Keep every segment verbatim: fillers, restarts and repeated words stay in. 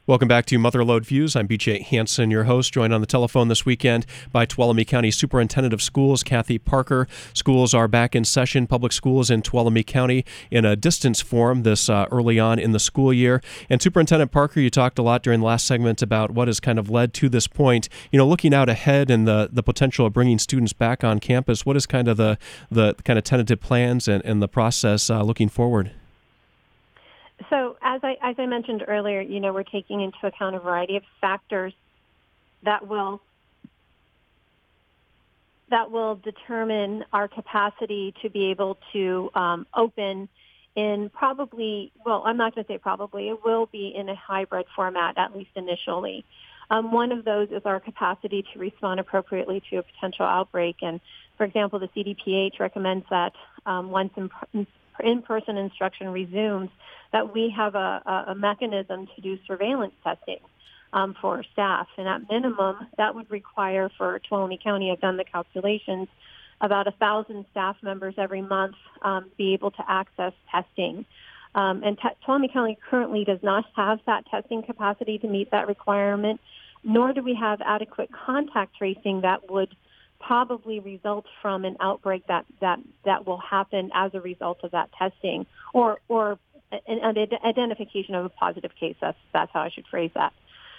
Welcome back to Motherlode Views. I'm B J Hansen, your host, joined on the telephone this weekend by Tuolumne County Superintendent of Schools, Kathy Parker. Schools are back in session, public schools in Tuolumne County, in a distance form this uh, early on in the school year. And Superintendent Parker, you talked a lot during the last segment about what has kind of led to this point. You know, looking out ahead and the, the potential of bringing students back on campus, what is kind of the, the kind of tentative plans and, and the process uh, looking forward? So as I, as I mentioned earlier, you know, we're taking into account a variety of factors that will that will determine our capacity to be able to um, open in probably, well, I'm not going to say probably, it will be in a hybrid format, at least initially. Um, one of those is our capacity to respond appropriately to a potential outbreak. And, for example, the C D P H recommends that um, once in, in-person instruction resumes, that we have a, a mechanism to do surveillance testing um, for staff. And at minimum, that would require for Tuolumne County, I've done the calculations, about one thousand staff members every month um, be able to access testing. Um, and te- Tuolumne County currently does not have that testing capacity to meet that requirement, nor do we have adequate contact tracing that would probably result from an outbreak that, that, that will happen as a result of that testing, or or an, an identification of a positive case. That's, that's how I should phrase that.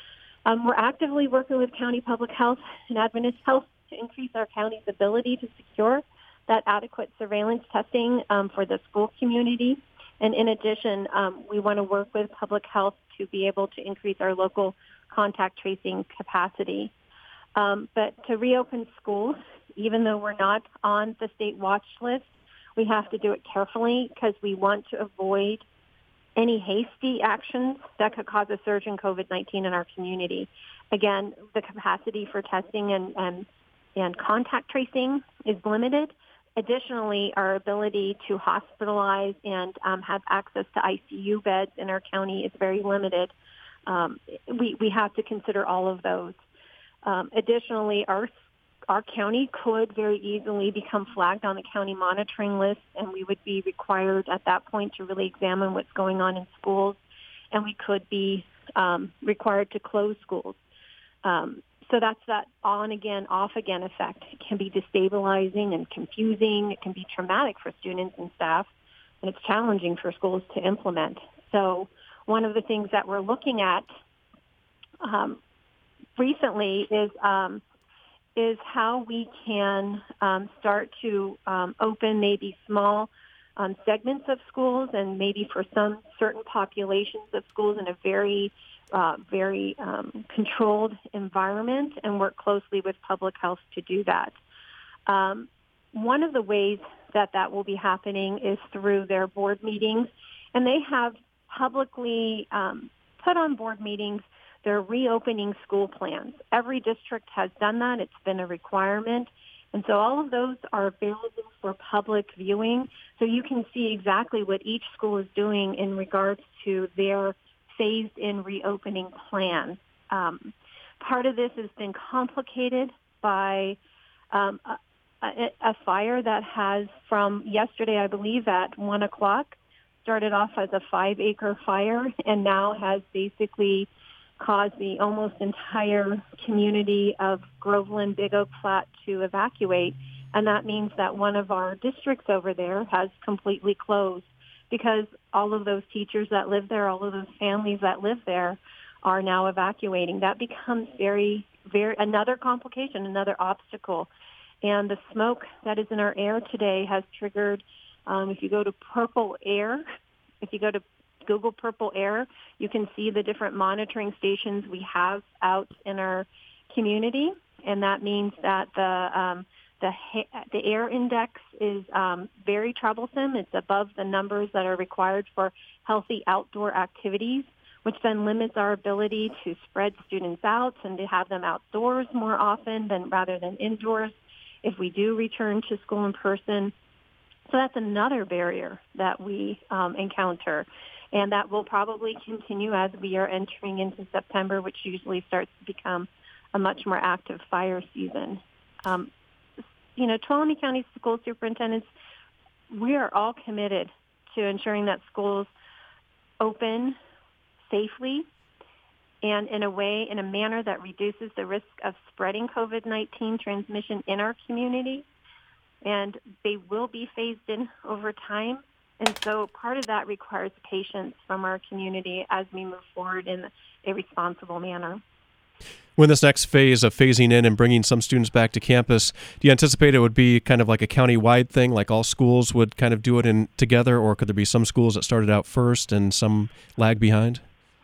Um, we're actively working with county public health and Adventist Health to increase our county's ability to secure that adequate surveillance testing um, for the school community. And in addition, um, we want to work with public health to be able to increase our local contact tracing capacity. Um, but to reopen schools, even though we're not on the state watch list, we have to do it carefully because we want to avoid any hasty actions that could cause a surge in COVID nineteen in our community. Again, the capacity for testing and, and, and contact tracing is limited. Additionally, our ability to hospitalize and um, have access to I C U beds in our county is very limited. Um, we, we have to consider all of those. Um, additionally, our our county could very easily become flagged on the county monitoring list, and we would be required at that point to really examine what's going on in schools, and we could be um, required to close schools. Um, so that's that on-again, off-again effect. It can be destabilizing and confusing. It can be traumatic for students and staff, and it's challenging for schools to implement. So one of the things that we're looking at um, recently is um, is how we can um, start to um, open maybe small um, segments of schools and maybe for some certain populations of schools in a very, uh, very um, controlled environment and work closely with public health to do that. Um, one of the ways that that will be happening is through their board meetings, and they have publicly um, put on board meetings They're reopening school plans. Every district has done that. It's been a requirement. And so all of those are available for public viewing. So you can see exactly what each school is doing in regards to their phased-in reopening plan. Um, part of this has been complicated by um, a, a, a fire that has, from yesterday, I believe, at one o'clock, started off as a five-acre fire and now has basically caused the almost entire community of Groveland, Big Oak Flat to evacuate. And that means that one of our districts over there has completely closed because all of those teachers that live there, all of those families that live there are now evacuating. That becomes very, very, another complication, another obstacle. And the smoke that is in our air today has triggered, um, if you go to Purple Air, if you go to Google Purple Air, you can see the different monitoring stations we have out in our community, and that means that the um, the the air index is um, very troublesome. It's above the numbers that are required for healthy outdoor activities, which then limits our ability to spread students out and to have them outdoors more often than rather than indoors if we do return to school in person. So that's another barrier that we um, encounter. And that will probably continue as we are entering into September, which usually starts to become a much more active fire season. Um, you know, Tuolumne County school superintendents, we are all committed to ensuring that schools open safely and in a way, in a manner that reduces the risk of spreading COVID nineteen transmission in our community. And they will be phased in over time. And so part of that requires patience from our community as we move forward in a responsible manner. When this next phase of phasing in and bringing some students back to campus, do you anticipate it would be kind of like a county-wide thing, like all schools would kind of do it in together, or could there be some schools that started out first and some lag behind?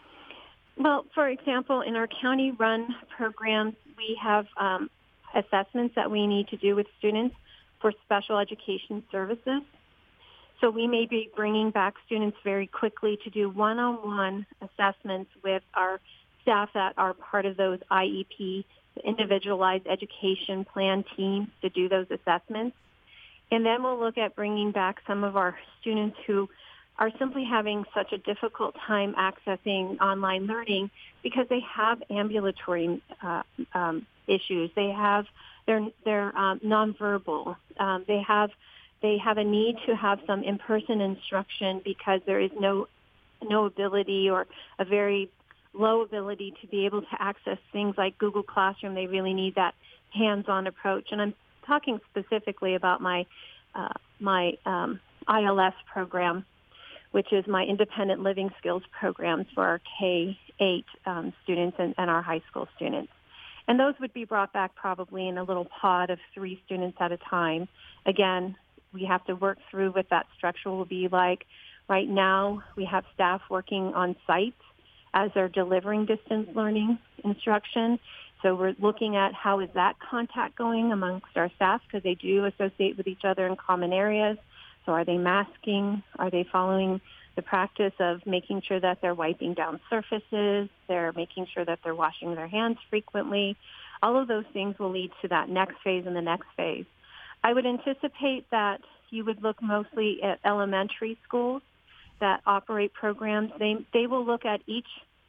Well, for example, in our county-run programs, we have um, assessments that we need to do with students for special education services. So we may be bringing back students very quickly to do one-on-one assessments with our staff that are part of those I E P, the Individualized Education Plan teams, to do those assessments. And then we'll look at bringing back some of our students who are simply having such a difficult time accessing online learning because they have ambulatory uh, um, issues. They have they're they're um, nonverbal. Um, they have they have a need to have some in-person instruction because there is no no ability or a very low ability to be able to access things like Google Classroom. They really need that hands-on approach. And I'm talking specifically about my uh, my um, I L S program, which is my independent living skills programs for our K eight um, students and, and our high school students. And those would be brought back probably in a little pod of three students at a time. Again, we have to work through what that structure will be like. Right now, we have staff working on site as they're delivering distance learning instruction. So we're looking at how is that contact going amongst our staff, because they do associate with each other in common areas. So are they masking? Are they following the practice of making sure that they're wiping down surfaces? They're making sure that they're washing their hands frequently. All of those things will lead to that next phase and the next phase. I would anticipate that you would look mostly at elementary schools that operate programs. They they will look at each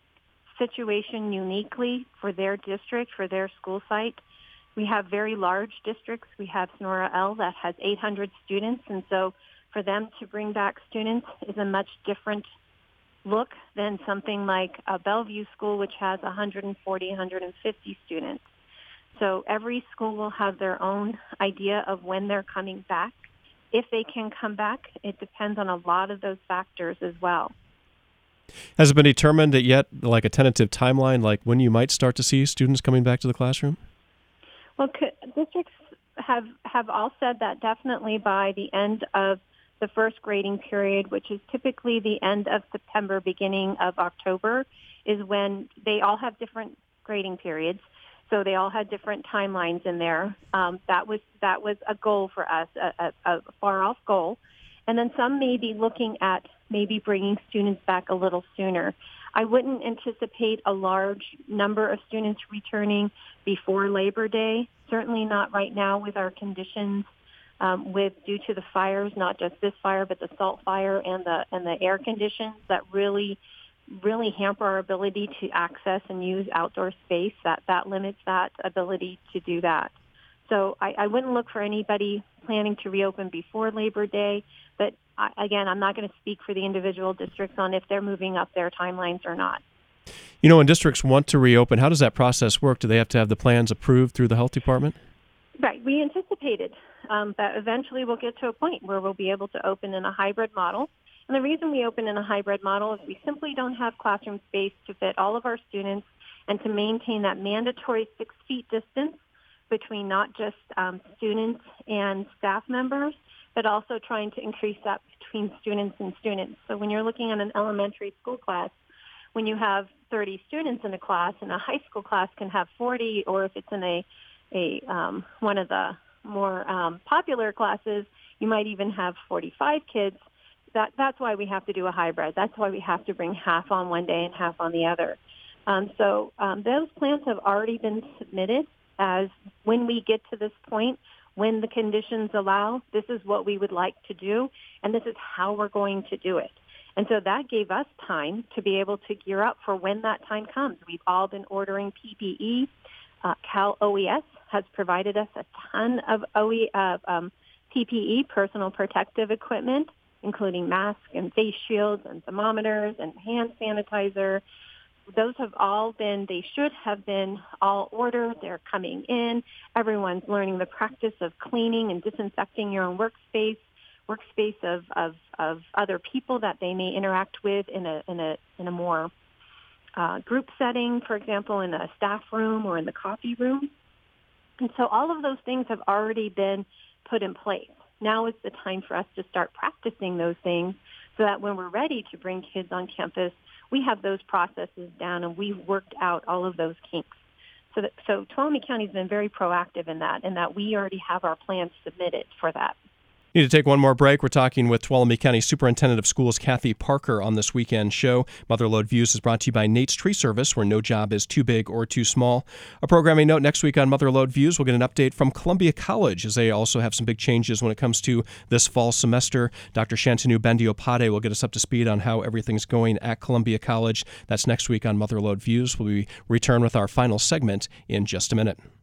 situation uniquely for their district, for their school site. We have very large districts. We have Sonora L that has eight hundred students, and so for them to bring back students is a much different look than something like a Bellevue school, which has one hundred forty, one hundred fifty students. So every school will have their own idea of when they're coming back. If they can come back, it depends on a lot of those factors as well. Has it been determined yet, like a tentative timeline, like when you might start to see students coming back to the classroom? Well, districts have, have all said that definitely by the end of the first grading period, which is typically the end of September, beginning of October, is when they all have different grading periods. So they all had different timelines in there. Um, that was that was a goal for us, a, a, a far-off goal. And then some may be looking at maybe bringing students back a little sooner. I wouldn't anticipate a large number of students returning before Labor Day, certainly not right now with our conditions um, with due to the fires, not just this fire, but the salt fire and the and the air conditions that really really hamper our ability to access and use outdoor space. That that limits that ability to do that. So I, I wouldn't look for anybody planning to reopen before Labor Day. But I, again, I'm not going to speak for the individual districts on if they're moving up their timelines or not. You know, when districts want to reopen, how does that process work? Do they have to have the plans approved through the health department? Right. We anticipated um, that eventually we'll get to a point where we'll be able to open in a hybrid model. And the reason we open in a hybrid model is we simply don't have classroom space to fit all of our students and to maintain that mandatory six feet distance between not just um, students and staff members, but also trying to increase that between students and students. So when you're looking at an elementary school class, when you have thirty students in a class, and a high school class can have forty, or if it's in a, a um, one of the more um, popular classes, you might even have forty-five kids. That, that's why we have to do a hybrid. That's why we have to bring half on one day and half on the other. Um, so um, those plans have already been submitted as when we get to this point, when the conditions allow, this is what we would like to do, and this is how we're going to do it. And so that gave us time to be able to gear up for when that time comes. We've all been ordering P P E. Uh, Cal O E S has provided us a ton of O E, uh, um, P P E, personal protective equipment, including masks and face shields and thermometers and hand sanitizer. those have all been, they should have been all ordered. They're coming in. Everyone's learning the practice of cleaning and disinfecting your own workspace, workspace of, of, of other people that they may interact with in a, in a, in a more uh, group setting, for example, in a staff room or in the coffee room. And so all of those things have already been put in place. Now is the time for us to start practicing those things so that when we're ready to bring kids on campus, we have those processes down and we've worked out all of those kinks. So, that, so Tuolumne County has been very proactive in that, and that we already have our plans submitted for that. Need to take one more break. We're talking with Tuolumne County Superintendent of Schools Kathy Parker on this weekend show. Motherlode Views is brought to you by Nate's Tree Service, where no job is too big or too small. A programming note, next week on Motherlode Views, we'll get an update from Columbia College, as they also have some big changes when it comes to this fall semester. Doctor Shantanu Bandiopade will get us up to speed on how everything's going at Columbia College. That's next week on Motherlode Views. We'll be return with our final segment in just a minute.